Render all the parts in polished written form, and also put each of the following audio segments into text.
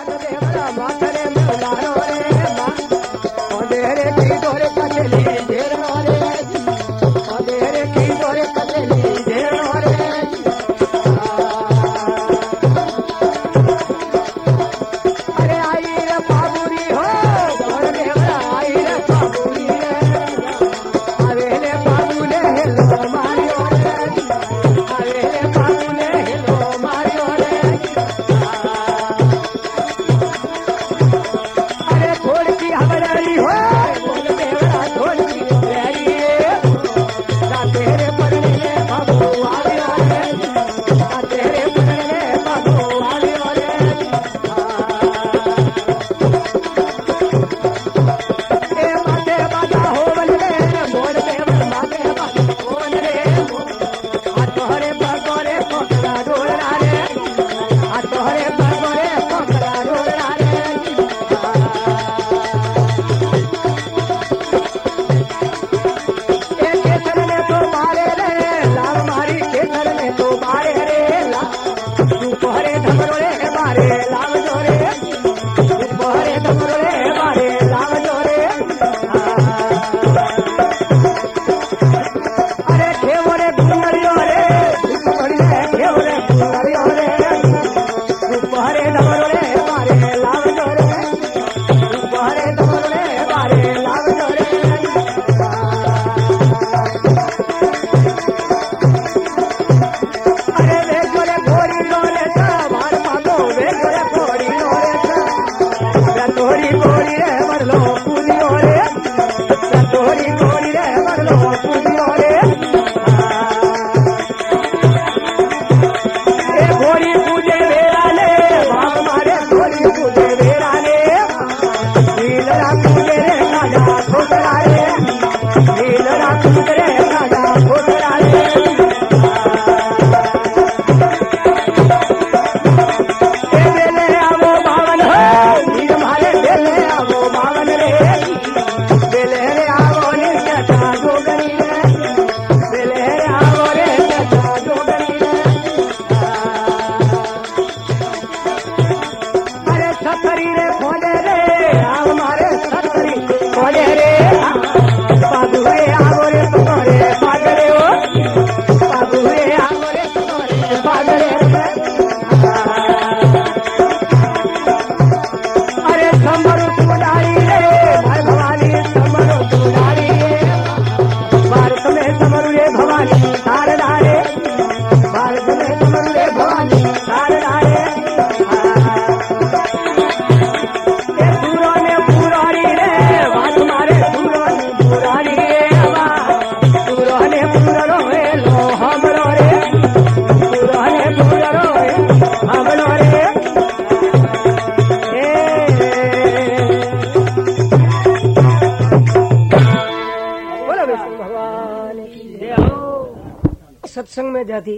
सत्संग में जाती।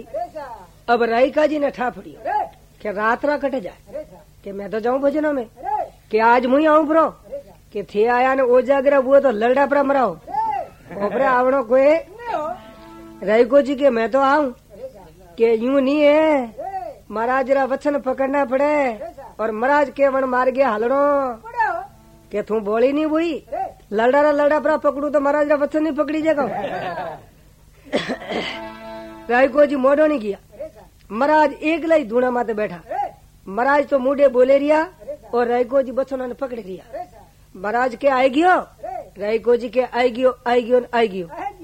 अब रायका जी ने ठा पड़ी कि रात ना कट जाए कि मैं तो जाऊं भजनों में कि आज मुई आऊं ब्रो कि थे आया ने ओ जागरा वो तो लड़ा पर मराओ ओपरे आवणो कोई रायको जी के मैं तो आऊं कि यूं नहीं है महाराज जरा वचन पकड़ना पड़े और महाराज के वन मार गया हलड़ो के तू बोली नहीं हुई लड़ा पर पकड़ू तो महाराज वचन नहीं पकड़ी जाएगा। रायको जी मोड़ो नहीं किया महाराज एक लाई धूना माते बैठा महाराज तो मुंडे बोले रिया और रायको जी बचनों ने पकड़ लिया। महाराज के आए गियो रायको जी के आई गियो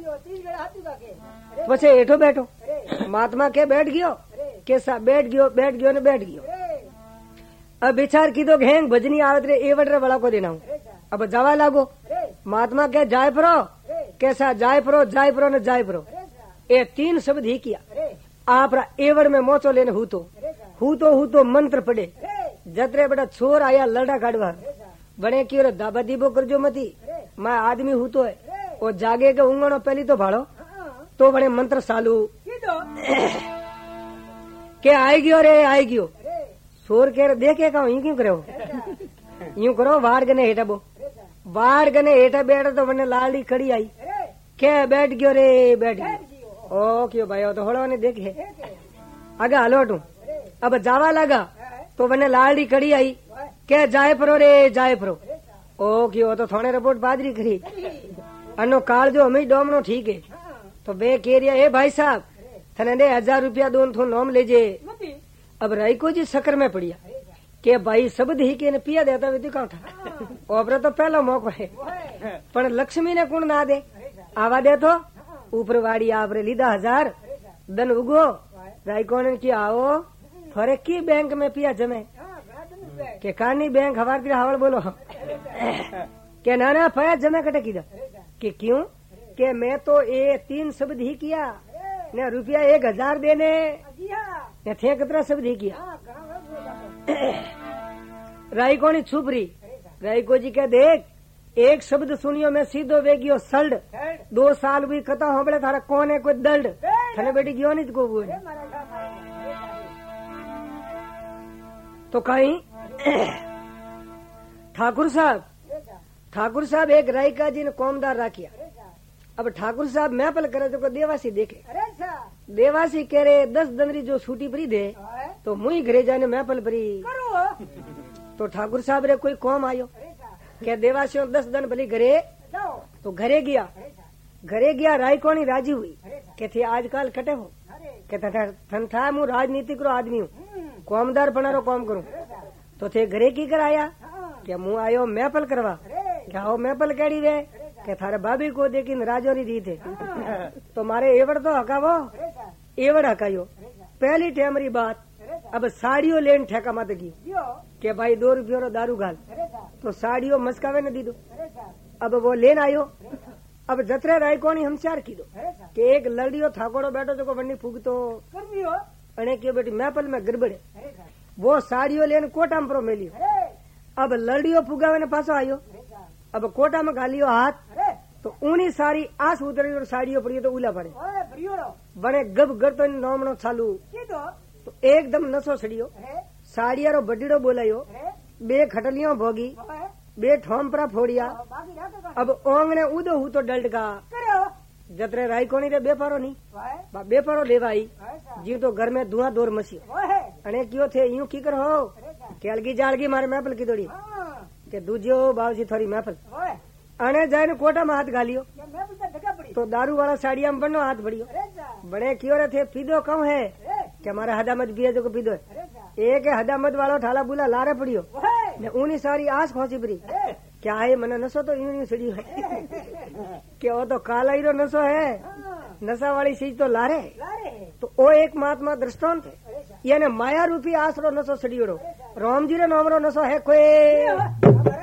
पछे एठो बैठो महात्मा के बैठ गयो कैसा बैठ गयो ने बैठ गयो। अब विचार की तो घेंग भजनी आवत रे एवडरे वाला को देना हूं अब जावा लागो महात्मा के जाय परो कैसा जाय परो ने जाय परो ये तीन शब्द ही किया आप एवड़ में मोचो लेने हूँ तो मंत्र पड़े जतरे बड़ा छोर आया लड़ा काटवा बने की और दाबा दीबो कर जो मती मैं आदमी हूँ तो है और जागे के उंगणो पहली तो भाड़ो तो बड़े मंत्र चालू के आएगी छोर के देखे का यूं क्यों करो यूं करो वाड़ गने हेठा बैठा तो बने लाड़ी खड़ी आई के बैठ गयो ओ क्यों भाई तो होड़ो ने देखे आगे हलोटू अब जावा लगा तो बने लाड़ी खड़ी आई के जाए परो रे जाए परो। ओ क्यों तो थोड़े रिपोर्ट बाजरी करी अनो काल जो हमें डोमनो ठीक है। तो बे कह रिया ए भाई साहब थने दे 1000 रुपया दोन थो नोम लेजे। अब रायको जी शक्कर में पड़िया के भाई शब्द ही के पिया देता वे कौन था ओपरे तो पहला मौको है पर लक्ष्मी ने कुण ना दे आवा दे तो ऊपर वाड़ी आपरे लीधा 1000 दन उगो रायको ने की आओ फरे की बैंक में पिया जमे के कानी बैंक हवार की हावड़ बोलो के नाना फया जमे कटे की कि क्यों के मैं तो ये 3 शब्द ही किया ने रुपया 1000 देने ने थे कितना शब्द ही किया। रायको ने छुप रही रायको जी के देख एक शब्द सुनियो मैं सीधो वेगियो सल्ड 2 साल भी कथा हो बड़े थारा कौन है कोई दल्ड थने बेटी क्यों नहीं को बोल तो कहीं ठाकुर साहब एक रायका जी ने कौमदार राखिया। अब ठाकुर साहब महफल करे तो देवासी देखे देवासी कह रहे 10 दनरी जो छूटी परी दे तो मुई घरे जाने महफल परी तो ठाकुर साहब रे कोई कौम आयो क्या देवासियों 10 दिन भली घरे तो घरे गया रायकोनी राजी हुई के थे आजकल कटे हो कहता थन था मु राजनीतिक रो आदमी हूँ कौमदार बनारो कौम करूँ तो थे घरे की कर आया क्या मुँह आयो महफल करवा क्या हो महफल कड़ी वे के थारे भाभी को देखी राजोरी दी थे तो मारे एवड़ तो हकावो एवड़ हकायो पहली टेमरी बात अब साड़ियों लेन ठेका मत की के भाई 2 रुपये रो दारू गाल तो साड़ियों मस्कावे न दी दो अब वो लेन आयो अब जतरे रायकोनी हमशार की दो के एक लड़ियो थाकोड़ो बैठो जो बन्नी फूकतो अने क्यों बेटी महफल में गड़बड़े वो साड़ियों लेन कोटा में प्रो मेलियो अब लड़ियो फुगावे ने पासो आयो अब कोटा में गालियो हाथ तो ऊनी सारी आस उतरी और साड़ियों पड़ी तो उला पड़े बड़े गब गड़ तो नौमनो चालू तो एकदम नसो सड़ियो साड़िया रो बडीड़ो बोलायो 2 खटलियों भोगी 2 ठोमपरा फोड़िया अब ओंगने उदो हूँ तो डल्ट का जतरे रायकोनी रे बेपारो नहीं बेपारो लेवाई जी तो घर में धुआं दौर मसियो अने क्यों थे यूं की कर हो केलगी जालगी मारे महफल की दौड़ी के दूजियो बावजी थोड़ी महफल अने जाए कोटा में हाथ गालियो तो दारू वाला साड़िया में बनो हाथ बढ़ियो बड़े क्यों रे थे पीदो कम है कि हमारा हदामत भी है जो को पीदो है एक हदामत वालो ठाला बुला लारे पड़ियो ने ऊनी सारी आस खोसी पड़ी क्या है मने नशो तो यूं सड़ी है कि वो तो काला ही रो नशो है नशा वाली चीज तो लारे तो वो एक महात्मा दृष्टांत है यानी माया रूपी आसरो नशो सड़ियो राम जी रे नाम रो नशो है कोई